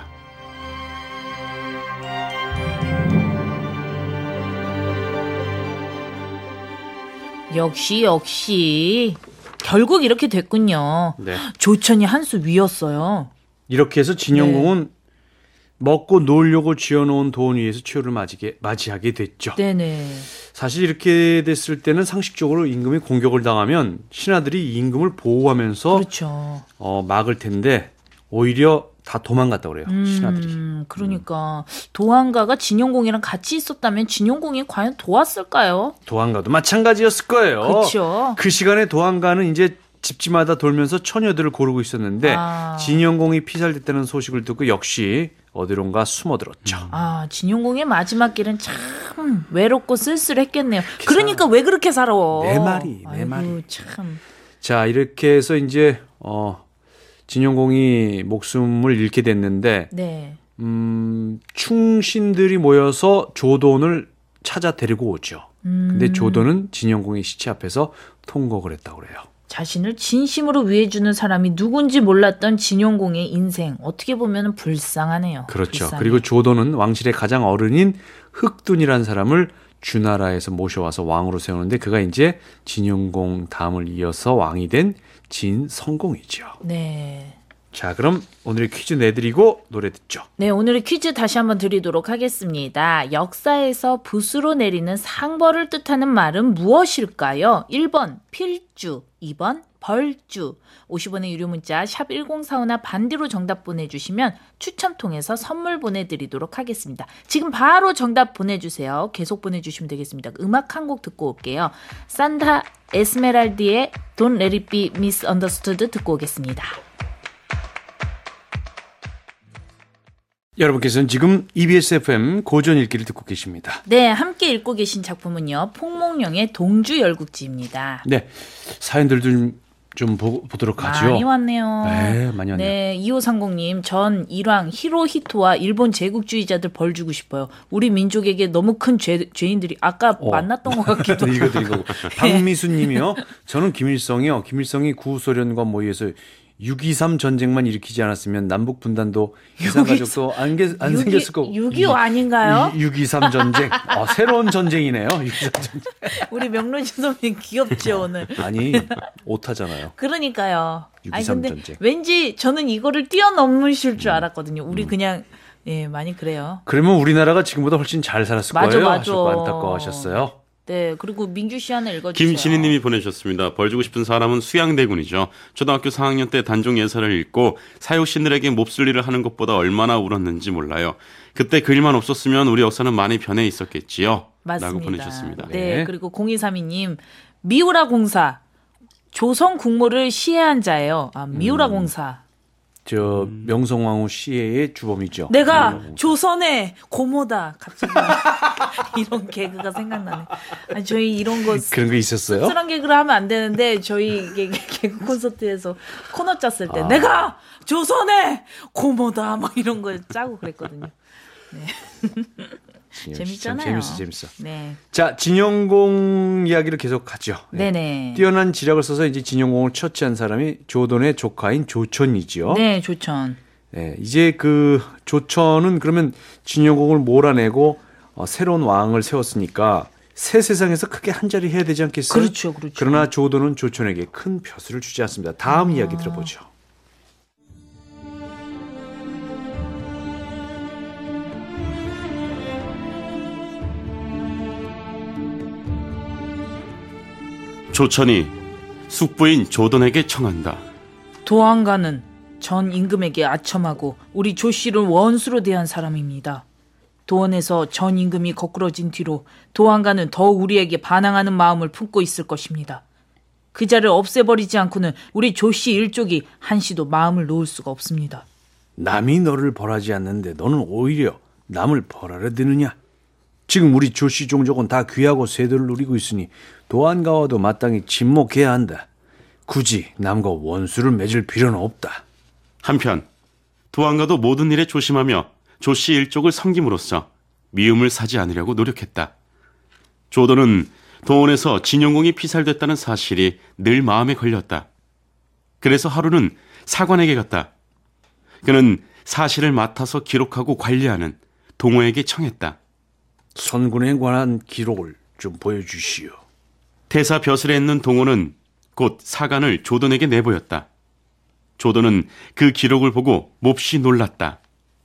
역시 역시 결국 이렇게 됐군요. 네. 조천이 한 수 위였어요. 이렇게 해서 진영공은 네. 먹고 놀려고 쥐어놓은 돈 위에서 최후를 맞이게, 맞이하게 됐죠. 네네. 사실 이렇게 됐을 때는 상식적으로 임금이 공격을 당하면 신하들이 임금을 보호하면서 그렇죠. 어, 막을 텐데 오히려 다 도망갔다고 그래요. 음, 신하들이. 그러니까 도안가가 진영공이랑 같이 있었다면 진영공이 과연 도왔을까요? 도안가도 마찬가지였을 거예요. 그렇죠. 그 시간에 도안가는 이제 집집마다 돌면서 처녀들을 고르고 있었는데 아. 진영공이 피살됐다는 소식을 듣고 역시 어디론가 숨어들었죠. 아, 진영공의 마지막 길은 참 외롭고 쓸쓸했겠네요. 그러니까 왜 그렇게 살아? 내 말이, 내 아이고, 말이. 참. 자, 이렇게 해서 이제 어, 진영공이 목숨을 잃게 됐는데 네. 음, 충신들이 모여서 조돈을 찾아 데리고 오죠. 음. 근데 조돈은 진영공의 시체 앞에서 통곡을 했다고 그래요. 자신을 진심으로 위해주는 사람이 누군지 몰랐던 진영공의 인생. 어떻게 보면 불쌍하네요. 그렇죠. 불쌍해. 그리고 조돈은 왕실의 가장 어른인 흑둔이라는 사람을 주나라에서 모셔와서 왕으로 세우는데 그가 이제 진영공 다음을 이어서 왕이 된 진성공이죠. 네. 자, 그럼 오늘의 퀴즈 내드리고 노래 듣죠. 네, 오늘의 퀴즈 다시 한번 드리도록 하겠습니다. 역사에서 붓으로 내리는 상벌을 뜻하는 말은 무엇일까요? 일 번 필주, 이 번 벌주. 오십 원의 유료 문자 샵 일공사오나 반디로 정답 보내주시면 추첨 통해서 선물 보내드리도록 하겠습니다. 지금 바로 정답 보내주세요. 계속 보내주시면 되겠습니다. 음악 한 곡 듣고 올게요. 산타 에스메랄디의 Don't Let It Be Misunderstood 듣고 오겠습니다. 여러분께서는 지금 이비에스 에프엠 고전 읽기를 듣고 계십니다. 네, 함께 읽고 계신 작품은요. 폭몽령의 동주열국지입니다. 네, 사연들도 좀, 좀 보, 보도록 하죠. 많이 왔네요. 네, 많이 왔네요. 네, 이오삼공님, 전 일왕 히로히토와 일본 제국주의자들 벌 주고 싶어요. 우리 민족에게 너무 큰 죄, 죄인들이 아까 어. 만났던 것 같기도 하고. 이거 드리고 박미수님이요. 저는 김일성이요. 김일성이 구소련과 모의해서 육이삼 전쟁만 일으키지 않았으면 남북 분단도 이산가족도 안, 게, 안 생겼을 거고. 육이오 아닌가요? 육이삼 전쟁. 아, 새로운 전쟁이네요. 육이삼 전쟁. 우리 명로진 선생님 귀엽죠 오늘. 아니 오타잖아요. 그러니까요. 아니 육이삼 근데 전쟁. 왠지 저는 이거를 뛰어넘으실 줄 알았거든요. 우리 음. 그냥 예 많이 그래요. 그러면 우리나라가 지금보다 훨씬 잘 살았을 맞아, 거예요. 맞아. 하셨고 안타까워하셨어요. 네, 그리고 민규 씨 하나 읽어주세요. 김신희 님이 보내주셨습니다. 벌 주고 싶은 사람은 수양대군이죠. 초등학교 사 학년 때 단종 예사를 읽고 사육신들에게 몹쓸 일을 하는 것보다 얼마나 울었는지 몰라요. 그때 그 일만 없었으면 우리 역사는 많이 변해 있었겠지요. 맞습니다. 라고 보내주셨습니다. 네, 네. 그리고 공이삼이 님 미우라 공사 조선 국모를 시해한 자예요. 아, 미우라 음. 공사. 저 명성황후 시해의 주범이죠. 내가 조선의 고모다. 갑자기 이런 개그가 생각나네. 아니, 저희 이런 거 그런 거 있었어요? 씁쓸한 개그를 하면 안 되는데 저희 개그 콘서트에서 코너 짰을 때 아. 내가 조선의 고모다 막 이런 거 짜고 그랬거든요. 네. 재밌잖아요. 재밌어, 재밌어. 네. 자, 진영공 이야기를 계속 가죠. 네. 네네. 뛰어난 지략을 써서 이제 진영공을 처치한 사람이 조돈의 조카인 조천이지요. 네, 조천. 네, 이제 그 조천은 그러면 진영공을 몰아내고 어, 새로운 왕을 세웠으니까 새 세상에서 크게 한 자리 해야 되지 않겠어요? 그렇죠, 그렇죠. 그러나 조돈은 조천에게 큰 벼슬을 주지 않습니다. 다음 아. 이야기 들어보죠. 조천이 숙부인 조돈에게 청한다. 도안가는 전 임금에게 아첨하고 우리 조씨를 원수로 대한 사람입니다. 도원에서 전 임금이 거꾸러진 뒤로 도안가는 더 우리에게 반항하는 마음을 품고 있을 것입니다. 그 자를 없애버리지 않고는 우리 조씨 일족이 한시도 마음을 놓을 수가 없습니다. 남이 너를 벌하지 않는데 너는 오히려 남을 벌하려 드느냐? 지금 우리 조씨 종족은 다 귀하고 세도를 누리고 있으니 도안가와도 마땅히 침묵해야 한다. 굳이 남과 원수를 맺을 필요는 없다. 한편 도안가도 모든 일에 조심하며 조씨 일족을 섬김으로써 미움을 사지 않으려고 노력했다. 조돈은 도원에서 진영공이 피살됐다는 사실이 늘 마음에 걸렸다. 그래서 하루는 사관에게 갔다. 그는 사실을 맡아서 기록하고 관리하는 동호에게 청했다. 선군에 관한 기록을 좀 보여주시오. 태사 벼슬에 있는 동호는 곧 사관을 조돈에게 내보였다. 조돈은 그 기록을 보고 몹시 놀랐다.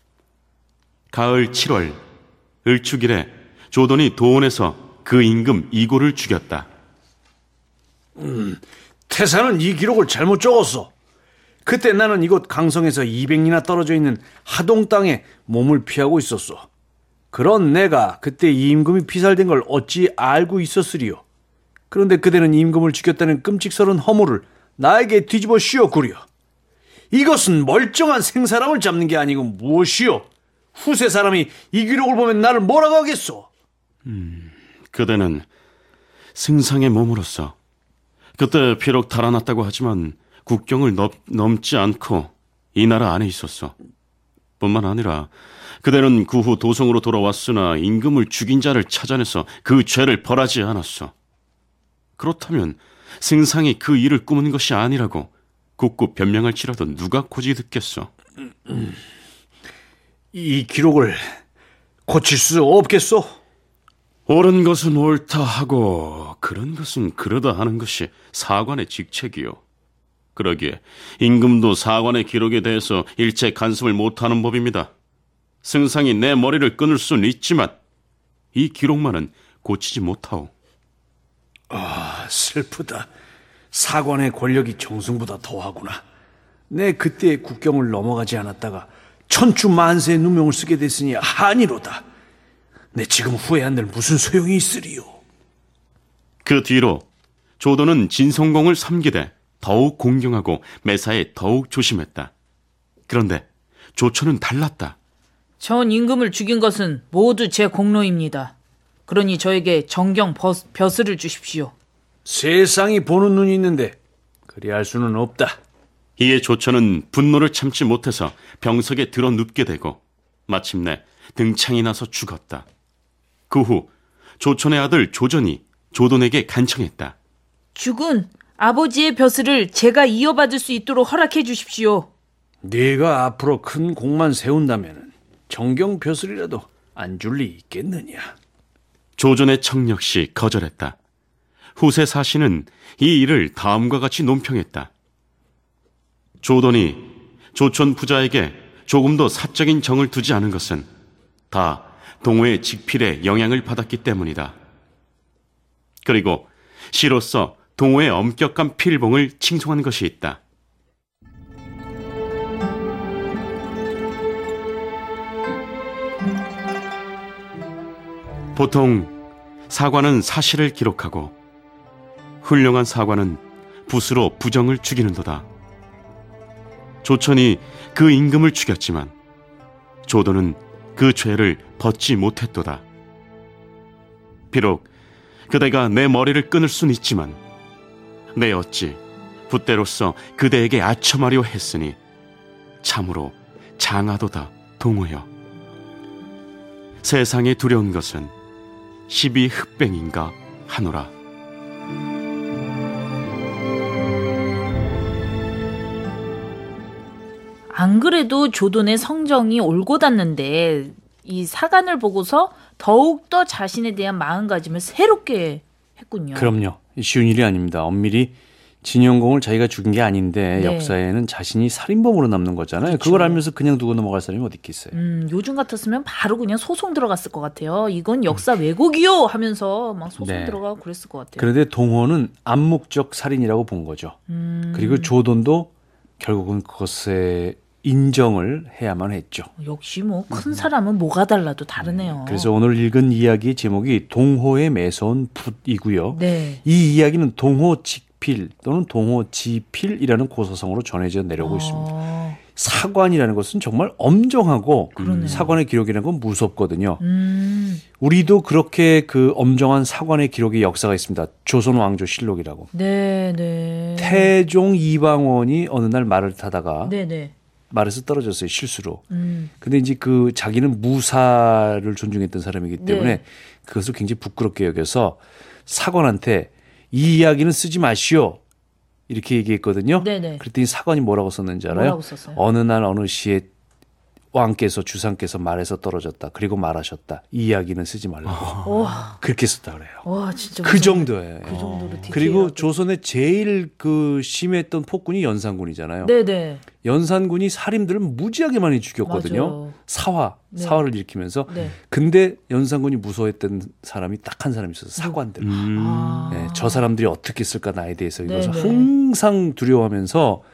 가을 칠월 을축일에 조돈이 도원에서 그 임금 이고를 죽였다. 음, 태사는 이 기록을 잘못 적었어. 그때 나는 이곳 강성에서 이백 리나 떨어져 있는 하동 땅에 몸을 피하고 있었어. 그런 내가 그때 이 임금이 피살된 걸 어찌 알고 있었으리요. 그런데 그대는 임금을 죽였다는 끔찍스러운 허물을 나에게 뒤집어 씌워구려. 이것은 멀쩡한 생사람을 잡는 게 아니고 무엇이요? 후세 사람이 이 기록을 보면 나를 뭐라고 하겠소? 음, 그대는 승상의 몸으로서 그때 비록 달아났다고 하지만 국경을 넘, 넘지 않고 이 나라 안에 있었어. 뿐만 아니라 그대는 그 후 도성으로 돌아왔으나 임금을 죽인 자를 찾아내서 그 죄를 벌하지 않았어. 그렇다면 승상이 그 일을 꾸민 것이 아니라고 굳고 변명할지라도 누가 고지 듣겠어. 이 기록을 고칠 수 없겠소? 옳은 것은 옳다 하고 그런 것은 그러다 하는 것이 사관의 직책이요. 그러기에 임금도 사관의 기록에 대해서 일체 간섭을 못하는 법입니다. 승상이 내 머리를 끊을 수는 있지만 이 기록만은 고치지 못하오. 아, 슬프다. 사관의 권력이 정승보다 더하구나. 내 그때의 국경을 넘어가지 않았다가 천추 만세의 누명을 쓰게 됐으니 한이로다. 내 지금 후회한들 무슨 소용이 있으리요. 그 뒤로 조돈은 진성공을 섬기되 더욱 공경하고 매사에 더욱 조심했다. 그런데 조천은 달랐다. 전 임금을 죽인 것은 모두 제 공로입니다. 그러니 저에게 정경 벼슬을 주십시오. 세상이 보는 눈이 있는데 그리할 수는 없다. 이에 조천은 분노를 참지 못해서 병석에 들어 눕게 되고 마침내 등창이 나서 죽었다. 그 후 조천의 아들 조전이 조돈에게 간청했다. 죽은 아버지의 벼슬을 제가 이어받을 수 있도록 허락해 주십시오. 네가 앞으로 큰 공만 세운다면 정경 벼슬이라도 안 줄 리 있겠느냐. 조전의 청 역시 거절했다. 후세 사신은 이 일을 다음과 같이 논평했다. 조돈이 조천 부자에게 조금도 사적인 정을 두지 않은 것은 다 동호의 직필에 영향을 받았기 때문이다. 그리고 시로서 동호의 엄격한 필봉을 칭송한 것이 있다. 보통 사관은 사실을 기록하고 훌륭한 사관은 붓으로 부정을 죽이는도다. 조천이 그 임금을 죽였지만 조돈은 그 죄를 벗지 못했도다. 비록 그대가 내 머리를 끊을 순 있지만 내 어찌 붓대로서 그대에게 아첨하려 했으니 참으로 장하도다 동호여. 세상에 두려운 것은 십이 흑뱅인가 하노라. 안 그래도 조돈의 성정이 올곧았는데 이 사관을 보고서 더욱더 자신에 대한 마음가짐을 새롭게 했군요. 그럼요. 쉬운 일이 아닙니다. 엄밀히 진영공을 자기가 죽인 게 아닌데 네. 역사에는 자신이 살인범으로 남는 거잖아요. 그렇죠. 그걸 알면서 그냥 두고 넘어갈 사람이 어디 있겠어요. 음, 요즘 같았으면 바로 그냥 소송 들어갔을 것 같아요. 이건 역사 왜곡이요 하면서 막 소송 네. 들어가고 그랬을 것 같아요. 그런데 동호는 암묵적 살인이라고 본 거죠. 음, 그리고 조돈도 결국은 그것에 인정을 해야만 했죠. 역시 뭐 큰 사람은 뭐가 달라도 다르네요. 그래서 오늘 읽은 이야기의 제목이 동호의 매서운 붓이고요. 네. 이 이야기는 동호 직필 또는 동호 지필이라는 고서성으로 전해져 내려오고 어, 있습니다. 사관이라는 것은 정말 엄정하고 그러네요. 사관의 기록이라는 건 무섭거든요. 음, 우리도 그렇게 그 엄정한 사관의 기록의 역사가 있습니다. 조선 왕조 실록이라고. 네, 네. 태종 이방원이 어느 날 말을 타다가 네, 네. 말에서 떨어졌어요. 실수로. 음, 근데 이제 그 자기는 무사를 존중했던 사람이기 때문에 네. 그것을 굉장히 부끄럽게 여겨서 사관한테 이 이야기는 쓰지 마시오. 이렇게 얘기했거든요. 네네. 그랬더니 사관이 뭐라고 썼는지 알아요? 뭐라고 썼어요? 어느 날 어느 시에 왕께서 주상께서 말에서 떨어졌다. 그리고 말하셨다. 이 이야기는 쓰지 말라고. 와, 그렇게 썼다 그래요. 와, 진짜 그 무서워. 정도예요. 그 정도로 디테일하고. 그리고 조선의 제일 그 심했던 폭군이 연산군이잖아요. 네네. 연산군이 살인들을 무지하게 많이 죽였거든요. 맞아요. 사화, 네. 사화를 일으키면서. 네. 근데 연산군이 무서워했던 사람이 딱 한 사람이 있어서 사관들. 음. 아. 네, 저 사람들이 어떻게 쓸까 나에 대해서 이것을 네네. 항상 두려워하면서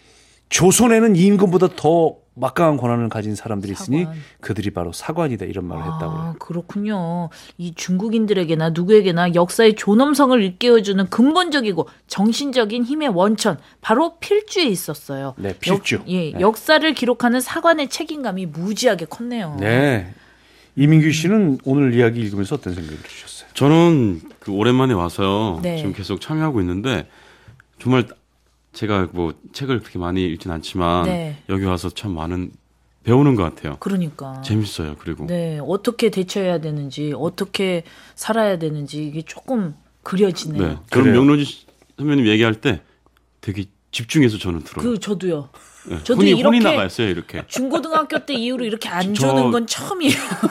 조선에는 임금보다 더 막강한 권한을 가진 사람들이 있으니 사관. 그들이 바로 사관이다 이런 말을 했다고요. 아, 그렇군요. 이 중국인들에게나 누구에게나 역사의 존엄성을 일깨워주는 근본적이고 정신적인 힘의 원천, 바로 필주에 있었어요. 네, 필주. 역, 예, 네. 역사를 기록하는 사관의 책임감이 무지하게 컸네요. 네. 이민규 씨는 오늘 이야기 읽으면서 어떤 생각을 드셨어요? 저는 그 오랜만에 와서요. 네. 지금 계속 참여하고 있는데 정말 제가 뭐 책을 그렇게 많이 읽진 않지만 네. 여기 와서 참 많은 배우는 것 같아요. 그러니까. 재밌어요. 그리고 네, 어떻게 대처해야 되는지, 어떻게 살아야 되는지 이게 조금 그려지네요. 네. 저는 그래요. 명로지 선배님 얘기할 때 되게 집중해서 저는 들어요. 그 저도요. 네. 저도 혼이, 이렇게 혼이 나가있어요. 이렇게. 중고등학교 때 이후로 이렇게 안 저- 주는 건 처음이에요.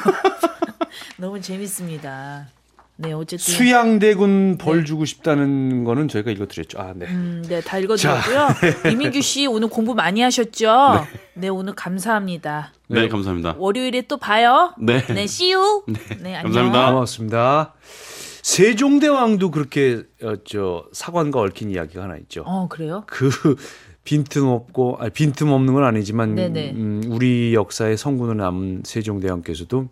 너무 재밌습니다. 네, 어쨌든 수양대군 벌 주고 싶다는 거는 저희가 읽어드렸죠. 아, 네. 음, 네, 다 읽어드렸고요. 이민규 씨 오늘 공부 많이 하셨죠? 네, 오늘 감사합니다. 네, 네. 감사합니다. 월요일에 또 봐요. 네. 네, see you. 네, 안녕. 감사합니다. 고맙습니다. 세종대왕도 그렇게 어, 저 사관과 얽힌 이야기가 하나 있죠. 어, 그래요? 그 빈틈없고 아니, 빈틈없는 건 아니지만 네네. 음, 우리 역사의 성군으로 남은 세종대왕께서도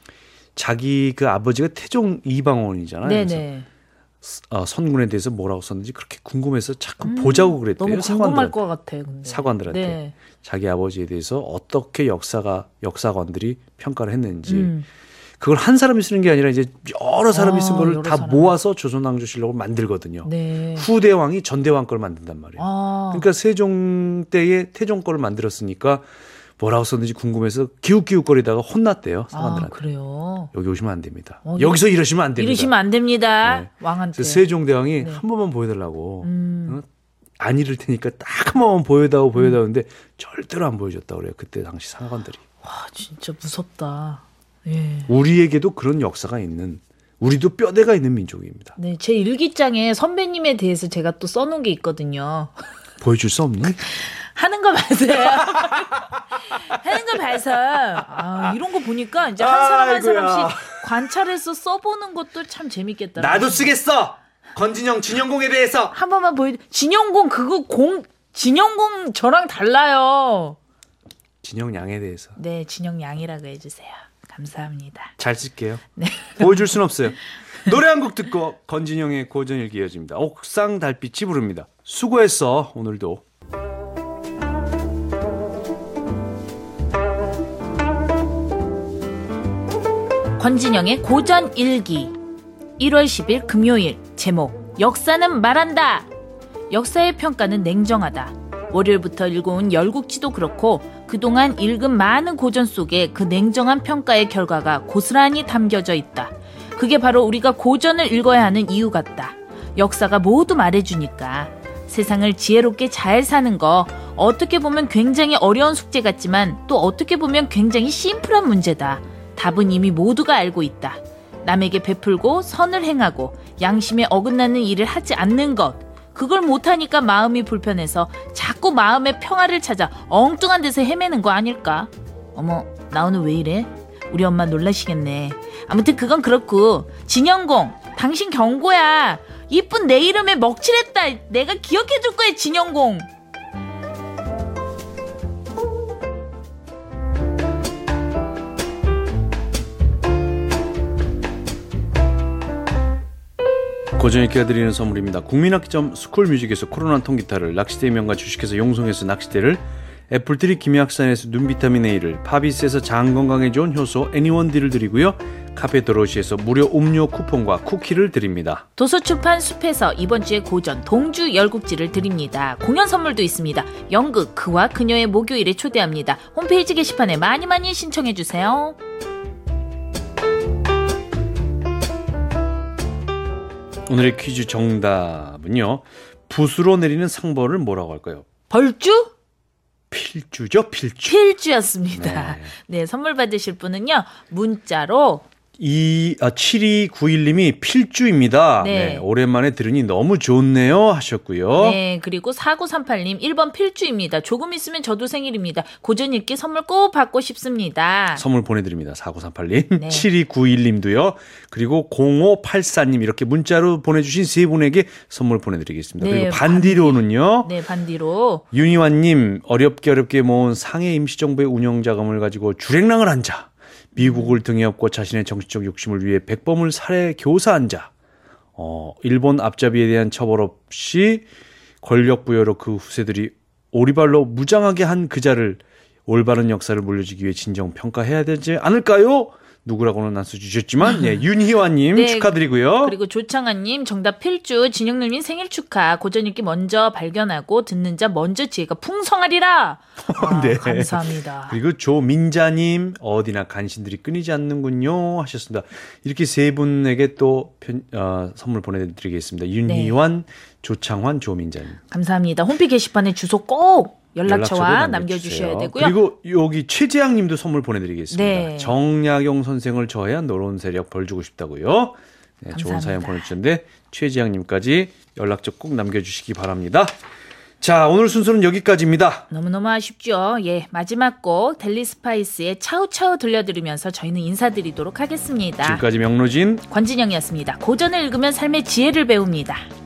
자기 그 아버지가 태종 이방원이잖아요. 그래서 네네. 어, 선군에 대해서 뭐라고 썼는지 그렇게 궁금해서 자꾸 보자고 그랬대요. 너무 궁금할 사관들한테. 것 같아. 근데. 사관들한테 네. 자기 아버지에 대해서 어떻게 역사가 역사관들이 평가를 했는지 음. 그걸 한 사람이 쓰는 게 아니라 이제 여러 사람이 쓴 아, 거를 여러 다 사람이. 모아서 조선왕조실록을 만들거든요. 네. 후대왕이 전대왕 걸 만든단 말이에요. 아, 그러니까 세종 때에 태종 거를 만들었으니까 뭐라고 썼는지 궁금해서 기웃기웃거리다가 혼났대요. 아, 사관들한테. 그래요. 여기 오시면 안 됩니다. 어, 여기서 이러시면 안 됩니다. 이러시면 안 됩니다. 네. 왕한테. 그래서 세종대왕이 네. 한 번만 보여달라고. 음. 어? 안 이럴 테니까 딱 한 번만 보여다오 보여다오는데 절대로 안 보여줬다고 그래요. 그때 당시 사관들이. 와, 진짜 무섭다. 예. 우리에게도 그런 역사가 있는 우리도 뼈대가 있는 민족입니다. 네, 제 일기장에 선배님에 대해서 제가 또 써놓은 게 있거든요. 보여줄 수 없니? 하는 거 봐서요. 하는 거 봐서 아, 이런 거 보니까 이제 한 사람 한 아이고야. 사람씩 관찰해서 써보는 것도 참 재밌겠다. 나도 쓰겠어. 건진영, 진영공에 대해서. 한 번만 보여. 진영공 그거 공 진영공 저랑 달라요. 진영 양에 대해서 네, 진영 양이라고 해주세요. 감사합니다. 잘 쓸게요. 네. 보여줄 순 없어요. 노래 한 곡 듣고 건진영의 고전일기 이어집니다. 옥상 달빛이 부릅니다. 수고했어 오늘도. 권진영의 고전 일기 일월 십일 금요일 제목 역사는 말한다. 역사의 평가는 냉정하다. 월요일부터 읽어온 열국지도 그렇고 그동안 읽은 많은 고전 속에 그 냉정한 평가의 결과가 고스란히 담겨져 있다. 그게 바로 우리가 고전을 읽어야 하는 이유 같다. 역사가 모두 말해주니까. 세상을 지혜롭게 잘 사는 거 어떻게 보면 굉장히 어려운 숙제 같지만 또 어떻게 보면 굉장히 심플한 문제다. 답은 이미 모두가 알고 있다. 남에게 베풀고 선을 행하고 양심에 어긋나는 일을 하지 않는 것. 그걸 못하니까 마음이 불편해서 자꾸 마음의 평화를 찾아 엉뚱한 데서 헤매는 거 아닐까? 어머, 나 오늘 왜 이래? 우리 엄마 놀라시겠네. 아무튼 그건 그렇고 진영공, 당신 경고야. 이쁜 내 이름에 먹칠했다. 내가 기억해줄 거야, 진영공. 고전읽기가 드리는 선물입니다. 국민학기점 스쿨뮤직에서 코로나 통기타를, 낚시대의 명가 주식회사 용성에서 낚시대를, 애플트리 김약산에서 눈비타민 A를, 파비스에서 장건강에 좋은 효소 애니원디를 드리고요. 카페 도로시에서 무료 음료 쿠폰과 쿠키를 드립니다. 도서출판 숲에서 이번 주에 고전 동주 열국지를 드립니다. 공연 선물도 있습니다. 연극 그와 그녀의 목요일에 초대합니다. 홈페이지 게시판에 많이 많이 신청해주세요. 오늘의 퀴즈 정답은요. 붓으로 내리는 상벌을 뭐라고 할까요? 벌주? 필주죠, 필주. 필주였습니다. 네, 네 선물 받으실 분은요. 문자로 이, 아, 칠이구일님이 필주입니다. 네. 네, 오랜만에 들으니 너무 좋네요 하셨고요. 네, 그리고 사구삼팔님 일 번 필주입니다. 조금 있으면 저도 생일입니다. 고전 읽기 선물 꼭 받고 싶습니다. 선물 보내드립니다. 사구삼팔님. 네. 칠이구일님도요. 그리고 공오팔사님 이렇게 문자로 보내주신 세 분에게 선물 보내드리겠습니다. 네, 그리고 반디로는요. 네, 반디로. 윤희환님 어렵게 어렵게 모은 상해 임시정부의 운영자금을 가지고 주랭랑을 한 자. 미국을 등에 업고 자신의 정치적 욕심을 위해 백범을 살해 교사한 자. 어, 일본 앞잡이에 대한 처벌 없이 권력 부여로 그 후세들이 오리발로 무장하게 한 그자를 올바른 역사를 물려주기 위해 진정 평가해야 되지 않을까요? 누구라고는 안 써주셨지만 예, 윤희환님 네, 축하드리고요. 그리고 조창환님 정답 필주. 진영님이 생일 축하. 고전 읽기 먼저 발견하고 듣는 자 먼저 지혜가 풍성하리라. 아, 네. 감사합니다. 그리고 조민자님 어디나 간신들이 끊이지 않는군요 하셨습니다. 이렇게 세 분에게 또 편, 어, 선물 보내드리겠습니다. 윤희환, 네. 조창환, 조민자님. 감사합니다. 홈페이지 게시판에 주소 꼭 연락처와 남겨주셔야 되고요. 그리고 여기 최재양님도 선물 보내드리겠습니다. 네. 정약용 선생을 저해야 노론 세력 벌 주고 싶다고요. 네, 좋은 사연 보내주셨는데 최재양님까지 연락처 꼭 남겨주시기 바랍니다. 자, 오늘 순서는 여기까지입니다. 너무너무 아쉽죠. 예, 마지막 곡 델리 스파이스의 차우차우 들려드리면서 저희는 인사드리도록 하겠습니다. 지금까지 명로진 권진영이었습니다. 고전을 읽으면 삶의 지혜를 배웁니다.